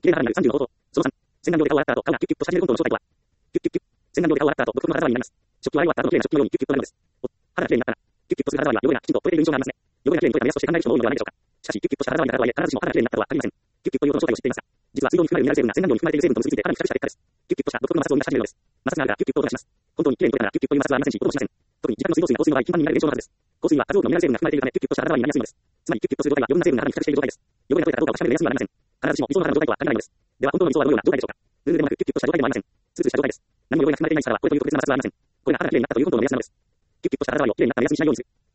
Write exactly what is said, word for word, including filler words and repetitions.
きれいな肌になるさんじゅうの方法。そのさん、洗顔料で顔を洗った後、顔がキュッキュッとし始めるコントの正体とは。キュッキュッキュッ。洗顔料で顔を洗った後、独特の肌触りになります。食器を洗い終わった後の綺麗な食器のようにキュッキュッとなるのです。お、肌が綺麗になったら、キュッキュッとする肌触りは汚れがきちんと取れている印象がありますね。汚れが綺麗に取れた目安として考える人も多いのではないでしょうか。しかし、キュッキュッとした肌触りがあるとはいえ、必ずしも肌が綺麗になったとは限りません。キュッキュッという音の正体を知っていますか？実は水道に含まれるミネラル成分が洗顔料に含まれている成分と結びついて肌に付着した結果です。キュッキュッとした独特の摩擦を生み出し始めるのです。摩擦があるからキュッキュッと音がします。本当に綺麗に取れたらキュッキュッという摩擦はありませんし、音もしません。特に自宅の水道水が硬水の場合、頻繁に見られる現象のはずです。硬水は数多くのミネラル成分が含まれているため、キュッキュッとした肌触りになりやすいのです。つまり、キュッキュッとする状態は余分な成分が肌に付着している状態です。汚れが取れたかどうかを確かめる目安にはなりません。必ずしも理想の肌の状態とは限らないのです。では、本当の理想はどのような状態でしょうか。ルールでもなく、キュッキュッとした状態でもありません。ツルツルした状態です。何も汚れが含まれていない力は、これという特別な摩擦はありません。これが肌が綺麗になったという本当の目安なのです。キュッキュッとした肌触りを綺麗になった目安にしないようにする。